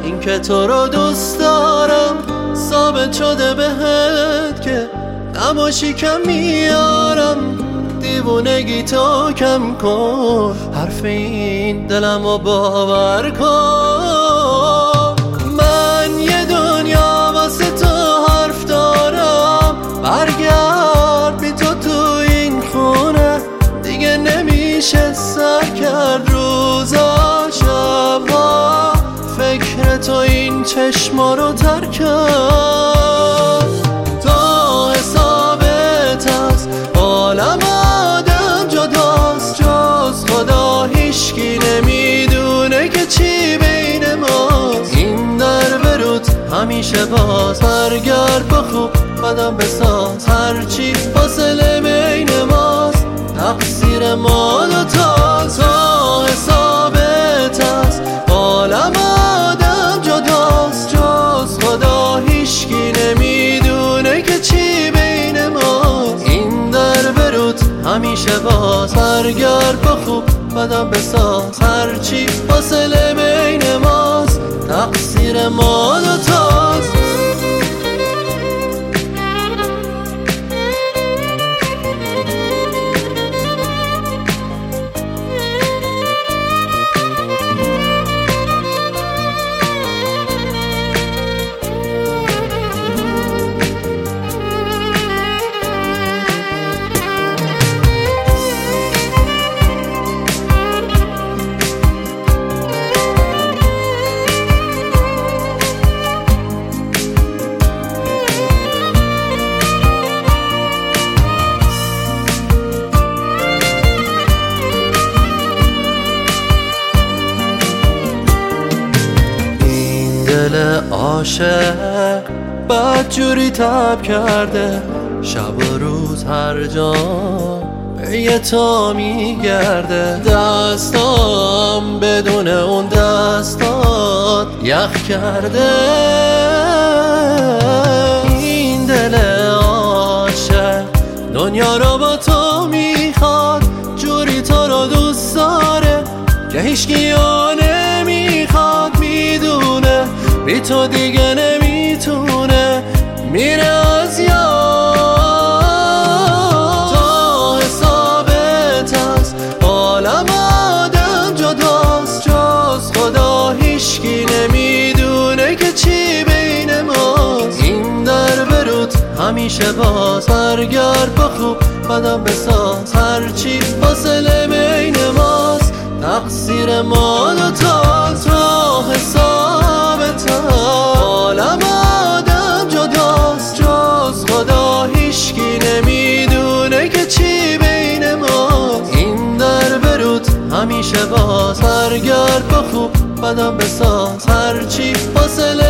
این که تو رو دوست دارم ثابت شده بهت که نباشی کم میارم. دیوونگی تو کم کن، حرف این دلم رو باور کن. من یه دنیا واسه تو حرف دارم، برگرد بی تو تو این خونه. دیگه نمیشه سر کرد روزا شبا، فکر تو این چشما رو ترک کرد. تا حسابت هست عالم آدم جداست، جز خدا هیچکی نمیدونه که چی بین ماست. این در بروت همیشه باز، برگرد با خوب قدم بساز. هرچی فاصله بین ماست تقصیر ما دوتاست. تا حسابت هست عالم آدم جداست، جز خدا هیچکی نمیدونه که چی بین ماست. این در بروت همیشه باز، برگرد با خوب قدم بساز. هرچی فاصله بین ماست تقصیر ما دوتاست. دل عاشق بدجوری تب کرده، شب و روز هر جا به تو میگرده. دستام بدون اون دستات یخ کرده. این دل عاشق دنیا رو با تو میخواد، جوری تو رو دوست داره که هیچکی نمیخواد. میدونه بی تو دیگه نمیتونه، میره از یاد. تا حسابت هست عالم آدم جداست، جز خدا هیچکی نمیدونه که چی بین ماست. این در بروت همیشه باز، برگرد با خوب قدم بساز. هرچی فاصله بین ماست تقصیر ما دوتاست. تا حسابت عالم آدم جداست، جز خدا هیچکی نمیدونه که چی بین ماست. این در بروت همیشه باز، برگرد با خوب قدم بساز. هرچی فاصله